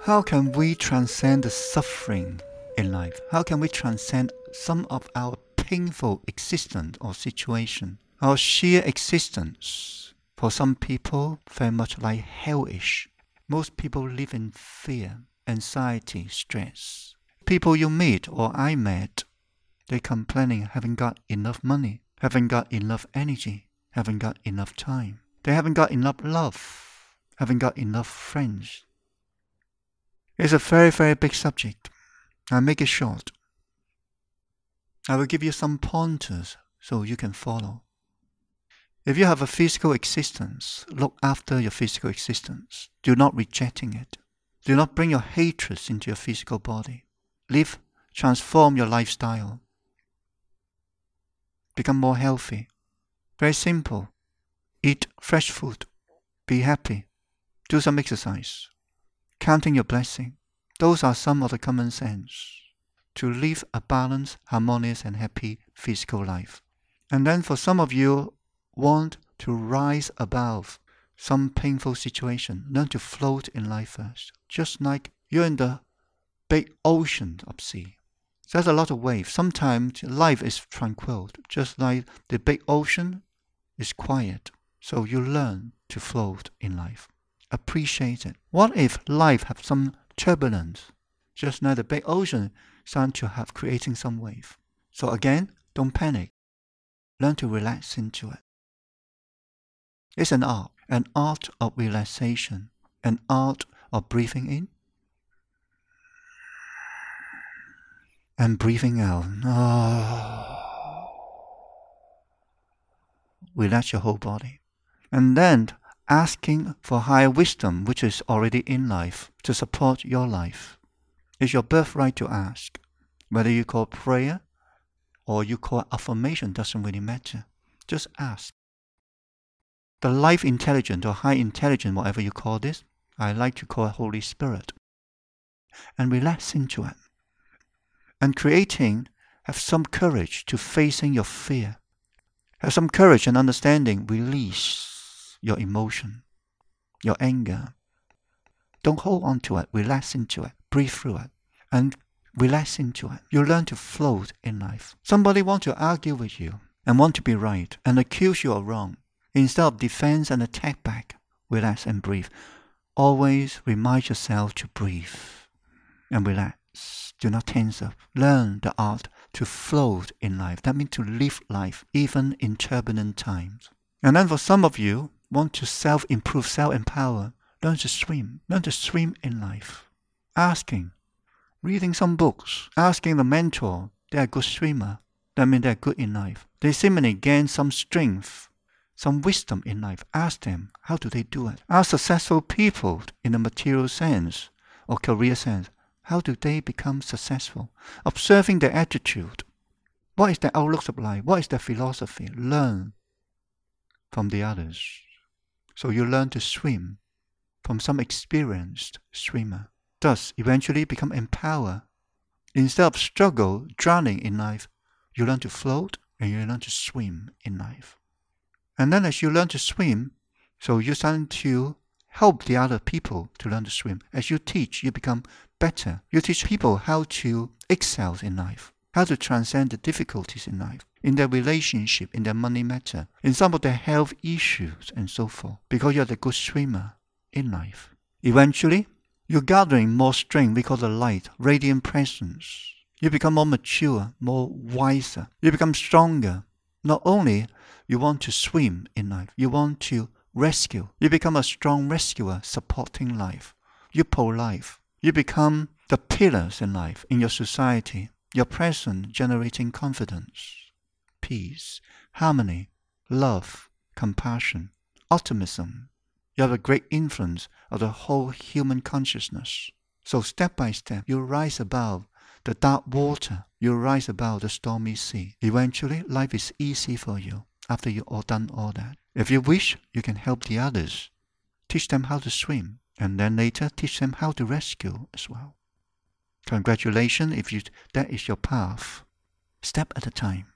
How can we transcend the suffering in life? How can we transcend some of our painful existence or situation? Our sheer existence, for some people, very much like hellish. Most people live in fear, anxiety, stress. People you meet or I met, they complaining haven't got enough money, haven't got enough energy, haven't got enough time. They haven't got enough love, haven't got enough friends. It's a very, very big subject. I'll make it short. I will give you some pointers so you can follow. If you have a physical existence, look after your physical existence. Do not rejecting it. Do not bring your hatred into your physical body. Transform your lifestyle. Become more healthy. Very simple. Eat fresh food. Be happy. Do some exercise. Counting your blessing. Those are some of the common sense to live a balanced, harmonious and happy physical life. And then for some of you want to rise above some painful situation, learn to float in life first. Just like you're in the big ocean of sea. There's a lot of waves. Sometimes life is tranquil, just like the big ocean is quiet. So you learn to float in life. Appreciate it. What if life have some turbulence? Just like the big ocean starting to have creating some wave. So again, don't panic. Learn to relax into it. It's an art of relaxation, an art of breathing in and breathing out. Relax your whole body. And then asking for higher wisdom, which is already in life, to support your life. It's your birthright to ask. Whether you call prayer or you call affirmation doesn't really matter. Just ask. The life intelligence or high intelligence, whatever you call this, I like to call it Holy Spirit. And relax into it. And have some courage to facing your fear. Have some courage and understanding, release your emotion, your anger. Don't hold on to it, relax into it, breathe through it, and relax into it. You learn to float in life. Somebody wants to argue with you and want to be right and accuse you of wrong. Instead of defense and attack back, relax and breathe. Always remind yourself to breathe and relax. Do not tense up. Learn the art to float in life. That means to live life even in turbulent times. And then for some of you, want to self-improve, self-empower, learn to swim. Learn to swim in life. Asking, reading some books, asking the mentor, they're a good swimmer. That means they're good in life. They seemingly gain some strength, some wisdom in life. Ask them, how do they do it? Ask successful people in the material sense or career sense, how do they become successful? Observing their attitude. What is their outlook of life? What is their philosophy? Learn from the others. So you learn to swim from some experienced swimmer. Thus, eventually become empowered. Instead of struggle, drowning in life, you learn to float and you learn to swim in life. And then as you learn to swim, so you start to help the other people to learn to swim. As you teach, you become better. You teach people how to excel in life, how to transcend the difficulties in life, in their relationship, in their money matter, in some of their health issues and so forth, because you're the good swimmer in life. Eventually, you're gathering more strength because of light, radiant presence. You become more mature, more wiser. You become stronger. Not only you want to swim in life, you want to rescue. You become a strong rescuer supporting life. You pull life. You become the pillars in life, in your society. Your presence generating confidence, peace, harmony, love, compassion, optimism. You have a great influence of the whole human consciousness. So step by step, you rise above the dark water. You rise above the stormy sea. Eventually, life is easy for you after you've all done all that. If you wish, you can help the others. Teach them how to swim. And then later, teach them how to rescue as well. Congratulations if that is your path. Step at a time.